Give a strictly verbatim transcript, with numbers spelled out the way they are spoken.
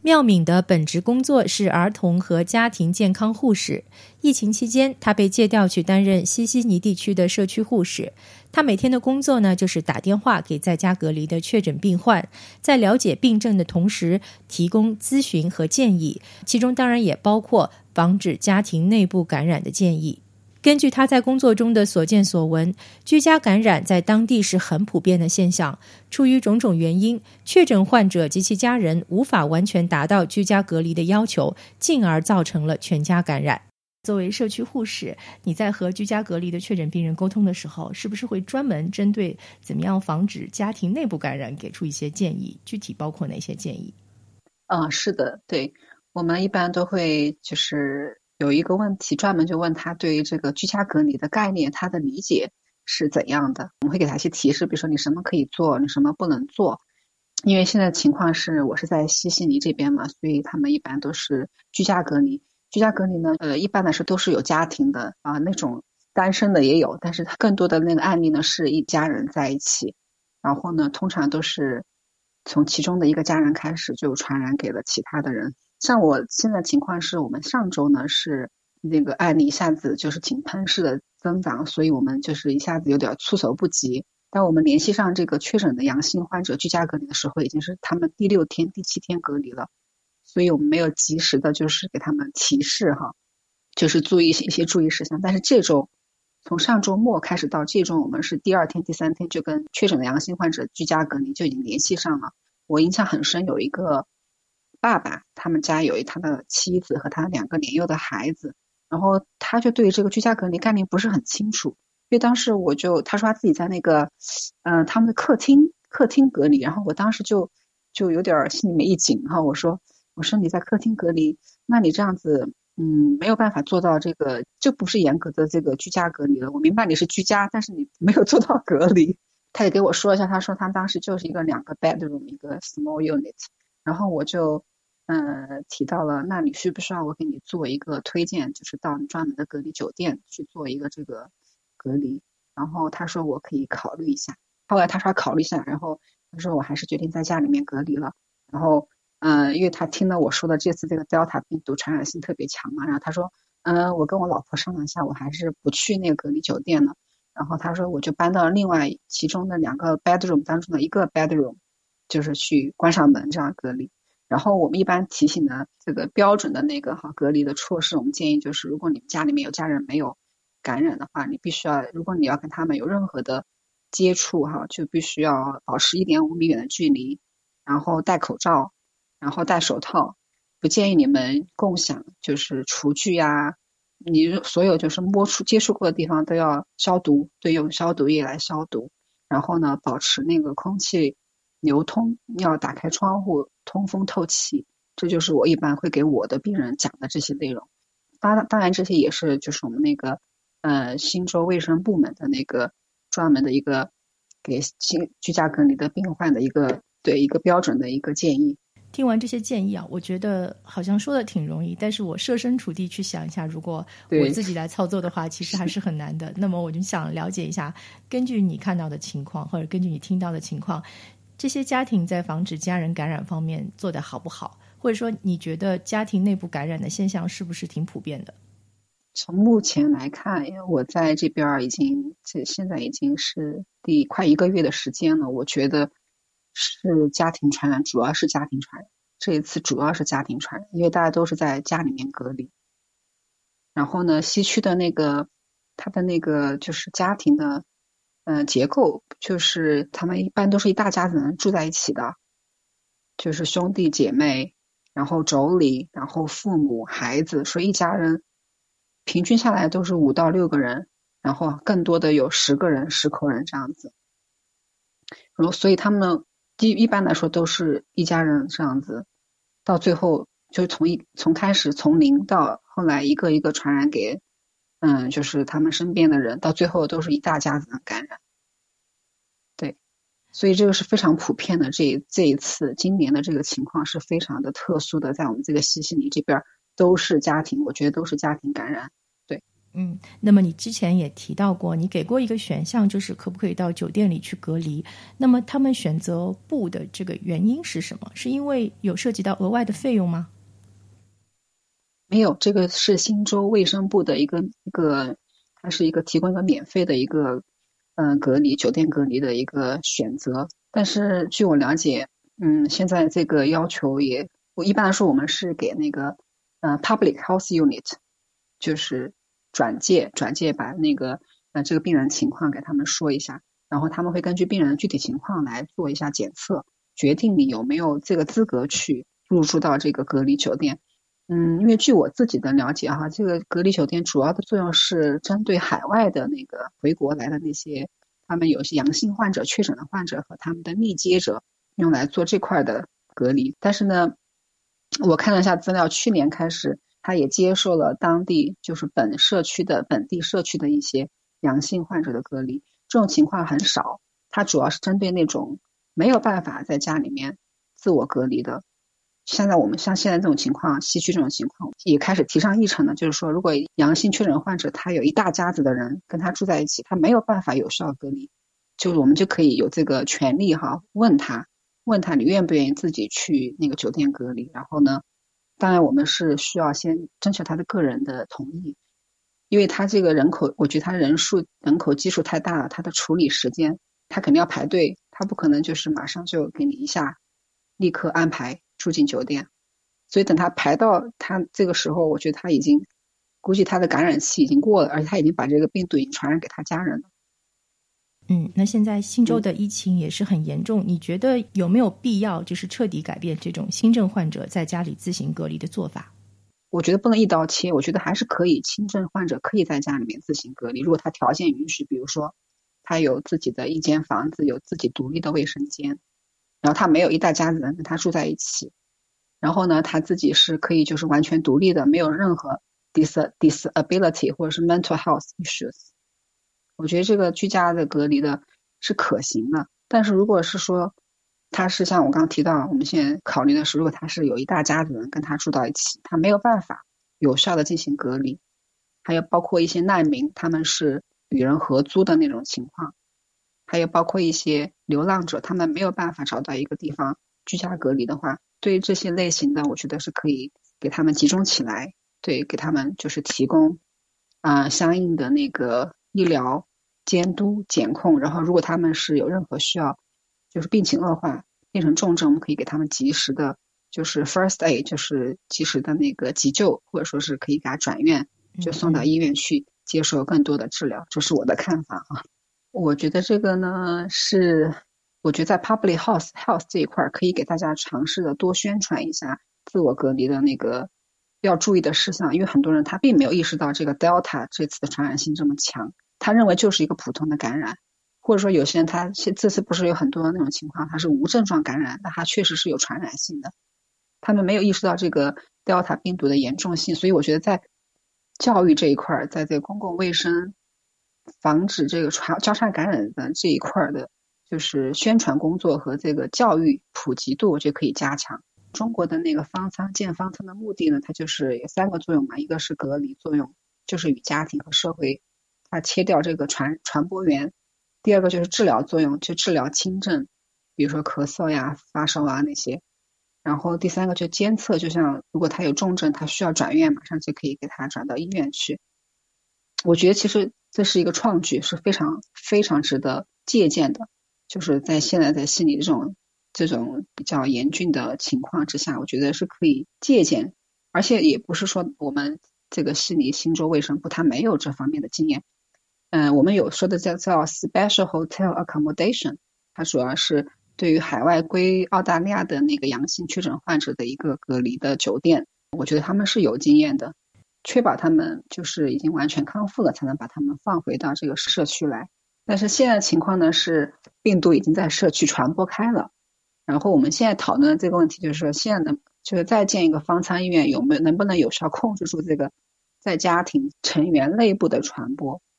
妙敏的本职工作是儿童和家庭健康护士。疫情期间，她被借调去担任西悉尼地区的社区护士。她每天的工作呢，就是打电话给在家隔离的确诊病患，在了解病症的同时，提供咨询和建议，其中当然也包括防止家庭内部感染的建议。根据他在工作中的所见所闻，居家感染在当地是很普遍的现象。出于种种原因，确诊患者及其家人无法完全达到居家隔离的要求，进而造成了全家感染。作为社区护士，你在和居家隔离的确诊病人沟通的时候，是不是会专门针对怎么样防止家庭内部感染给出一些建议？具体包括哪些建议？ 嗯，是的，对，我们一般都会就是有一个问题，专门就问他对于这个居家隔离的概念，他的理解是怎样的。我们会给他一些提示，比如说你什么可以做，你什么不能做。因为现在情况是我是在西悉尼这边嘛，所以他们一般都是居家隔离。居家隔离呢，呃，一般来说都是有家庭的啊、呃，那种单身的也有，但是更多的那个案例呢是一家人在一起，然后呢，通常都是从其中的一个家人开始就传染给了其他的人。像我现在情况是我们上周呢是那个案例一下子就是井喷式的增长，所以我们就是一下子有点措手不及。当我们联系上这个确诊的阳性患者居家隔离的时候，已经是他们第六天、第七天隔离了，所以我们没有及时的就是给他们提示哈，就是注意一些注意事项。但是这周从上周末开始到这周，我们是第二天、第三天就跟确诊的阳性患者居家隔离就已经联系上了。我印象很深，有一个爸爸，他们家有一他的妻子和他两个年幼的孩子，然后他就对这个居家隔离概念不是很清楚，因为当时我就他说他自己在那个嗯、呃、他们的客厅客厅隔离，然后我当时就就有点心里面一紧哈，我说我说你在客厅隔离，那你这样子嗯没有办法做到这个，就不是严格的这个居家隔离了。我明白你是居家，但是你没有做到隔离。他也给我说一下，他说他当时就是一个两个 bedroom 一个 small unit， 然后我就呃提到了，那你需不需要我给你做一个推荐，就是到你专门的隔离酒店去做一个这个隔离。然后他说我可以考虑一下，后来他说考虑一下，然后他说我还是决定在家里面隔离了。然后嗯、呃，因为他听了我说的这次这个 Delta 病毒传染性特别强嘛，然后他说嗯、呃，我跟我老婆商量一下，我还是不去那个隔离酒店了。然后他说我就搬到了另外其中的两个 bedroom 当中的一个 bedroom， 就是去关上门这样隔离。然后我们一般提醒的这个标准的那个哈隔离的措施，我们建议就是如果你们家里面有家人没有感染的话，你必须要，如果你要跟他们有任何的接触哈，就必须要保持一点五米远的距离，然后戴口罩，然后戴手套，不建议你们共享就是厨具呀，你所有就是摸触接触过的地方都要消毒，对，用消毒液来消毒。然后呢，保持那个空气流通，要打开窗户通风透气。这就是我一般会给我的病人讲的这些内容。当然，当然这些也是就是我们那个呃新州卫生部门的那个专门的一个给新居家隔离的病患的一个对一个标准的一个建议。 听完这些建议啊，我觉得好像说的挺容易，但是我设身处地去想一下，如果我自己来操作的话，其实还是很难的。那么我就想了解一下，根据你看到的情况，或者根据你听到的情况，这些家庭在防止家人感染方面做得好不好？或者说你觉得家庭内部感染的现象是不是挺普遍的？ 从目前来看，因为我在这边已经这现在已经是第快一个月的时间了，我觉得是家庭传染，主要是家庭传染。这一次主要是家庭传染，因为大家都是在家里面隔离。然后呢，西区的那个他的那个就是家庭的呃结构，就是他们一般都是一大家子人住在一起的，就是兄弟姐妹，然后妯娌，然后父母孩子，所以一家人平均下来都是五到六个人，然后更多的有十个人十口人这样子。然后所以他们一一般来说都是一家人这样子，到最后就从一从开始从零到后来一个一个传染给嗯就是他们身边的人，到最后都是一大家子的感染。对，所以这个是非常普遍的，这这一次今年的这个情况是非常的特殊的，在我们这个西悉尼这边都是家庭，我觉得都是家庭感染。对， 嗯，那么你之前也提到过，你给过一个选项，就是可不可以到酒店里去隔离。那么他们选择不的这个原因是什么？是因为有涉及到额外的费用吗？ 没有，这个是新州卫生部的一个一个，它是一个提供一个免费的一个嗯、呃、隔离酒店隔离的一个选择。但是据我了解，嗯，现在这个要求也，我一般来说我们是给那个呃 public health unit， 就是转介转介把那个呃这个病人情况给他们说一下，然后他们会根据病人的具体情况来做一下检测，决定你有没有这个资格去入住到这个隔离酒店。嗯，因为据我自己的了解哈，这个隔离酒店主要的作用是针对海外的那个回国来的那些，他们有些阳性患者、确诊的患者和他们的密接者，用来做这块的隔离。但是呢，我看了一下资料，去年开始，他也接受了当地就是本社区的本地社区的一些阳性患者的隔离。这种情况很少，它主要是针对那种没有办法在家里面自我隔离的。现在我们像现在这种情况，西区这种情况也开始提上议程了，就是说如果阳性确诊患者他有一大家子的人跟他住在一起，他没有办法有效隔离，就是我们就可以有这个权利哈，问他问他你愿不愿意自己去那个酒店隔离。然后呢，当然我们是需要先征求他的个人的同意，因为他这个人口，我觉得他人数人口基数太大了，他的处理时间他肯定要排队，他不可能就是马上就给你一下立刻安排住进酒店。所以等他排到他这个时候，我觉得他已经估计他的感染期已经过了，而且他已经把这个病毒已经传染给他家人了。 嗯，那现在新州的疫情也是很严重，嗯，你觉得有没有必要就是彻底改变这种轻症患者在家里自行隔离的做法？ 我觉得不能一刀切，我觉得还是可以，轻症患者可以在家里面自行隔离，如果他条件允许，比如说他有自己的一间房子，有自己独立的卫生间，然后他没有一大家子人跟他住在一起，然后呢他自己是可以就是完全独立的，没有任何 dis disability 或者是 mental health issues。 我觉得这个居家的隔离的是可行的。但是如果是说他是像我刚刚提到，我们现在考虑的是如果他是有一大家子人跟他住到一起，他没有办法有效的进行隔离，还有包括一些难民，他们是与人合租的那种情况，还有包括一些流浪者，他们没有办法找到一个地方居家隔离的话，对于这些类型的我觉得是可以给他们集中起来，对，给他们就是提供啊、呃、相应的那个医疗监督检控，然后如果他们是有任何需要就是病情恶化变成重症，我们可以给他们及时的就是 first aid， 就是及时的那个急救，或者说是可以给他转院，就送到医院去接受更多的治疗。这是我的看法啊。我觉得这个呢是我觉得在 public health health 这一块可以给大家尝试的多宣传一下自我隔离的那个要注意的事项，因为很多人他并没有意识到这个 Delta 这次的传染性这么强，他认为就是一个普通的感染，或者说有些人他这次不是有很多那种情况他是无症状感染，但他确实是有传染性的，他们没有意识到这个 Delta 病毒的严重性。所以我觉得在教育这一块，在这个公共卫生防止这个传交叉感染的这一块的就是宣传工作和这个教育普及度我觉得可以加强。中国的那个方舱建方舱的目的呢，它就是有三个作用嘛，一个是隔离作用，就是与家庭和社会它切掉这个传传播源，第二个就是治疗作用，就治疗轻症，比如说咳嗽呀发烧啊那些，然后第三个就监测，就像如果他有重症他需要转院，马上就可以给他转到医院去。我觉得其实这是一个创举，是非常非常值得借鉴的，就是在现在在悉尼这种这种比较严峻的情况之下，我觉得是可以借鉴，而且也不是说我们这个悉尼新州卫生部它没有这方面的经验。嗯、呃，我们有说的叫叫 special hotel accommodation， 它主要是对于海外归澳大利亚的那个阳性确诊患者的一个隔离的酒店，我觉得他们是有经验的，确保他们就是已经完全康复了才能把他们放回到这个社区来。但是现在情况呢是病毒已经在社区传播开了，然后我们现在讨论的这个问题就是说现在呢就是再建一个方舱医院有没有能不能有效控制住这个在家庭成员内部的传播。